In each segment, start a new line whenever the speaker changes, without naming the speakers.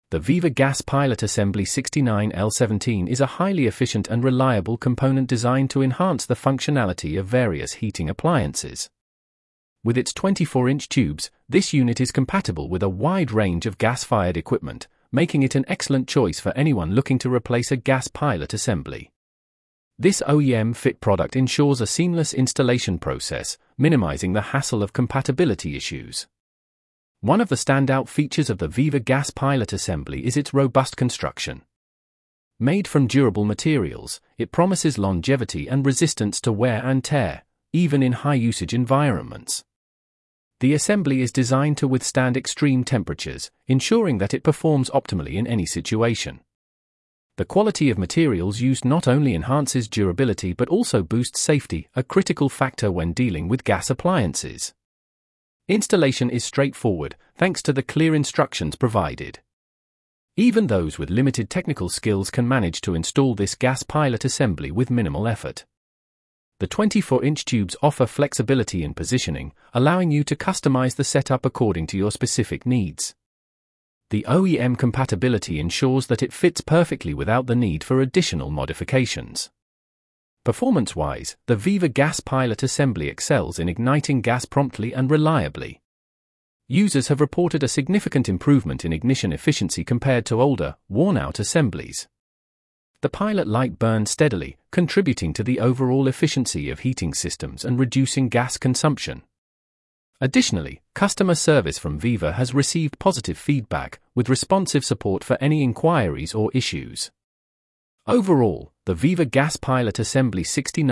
The Viva Gas Pilot Assembly 69L17 is a highly efficient and reliable component designed to enhance the functionality of various heating appliances. With its 24-inch tubes, this unit is compatible with a wide range of gas-fired equipment, making it an excellent choice for anyone looking to replace a gas pilot assembly. This OEM-fit product ensures a seamless installation process, minimizing the hassle of compatibility issues. One of the standout features of the Viva Gas Pilot Assembly is its robust construction. Made from durable materials, it promises longevity and resistance to wear and tear, even in high-usage environments. The assembly is designed to withstand extreme temperatures, ensuring that it performs optimally in any situation. The quality of materials used not only enhances durability but also boosts safety, a critical factor when dealing with gas appliances. Installation is straightforward, thanks to the clear instructions provided. Even those with limited technical skills can manage to install this gas pilot assembly with minimal effort. The 24-inch tubes offer flexibility in positioning, allowing you to customize the setup according to your specific needs. The OEM compatibility ensures that it fits perfectly without the need for additional modifications. Performance-wise, the Viva Gas Pilot Assembly excels in igniting gas promptly and reliably. Users have reported a significant improvement in ignition efficiency compared to older, worn-out assemblies. The pilot light burns steadily, contributing to the overall efficiency of heating systems and reducing gas consumption. Additionally, customer service from Viva has received positive feedback, with responsive support for any inquiries or issues. Overall, the Viva Gas Pilot Assembly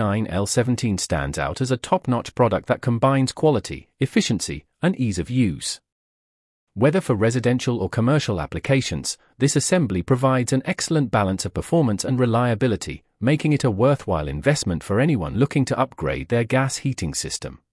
69L17 stands out as a top-notch product that combines quality, efficiency, and ease of use. Whether for residential or commercial applications, this assembly provides an excellent balance of performance and reliability, making it a worthwhile investment for anyone looking to upgrade their gas heating system.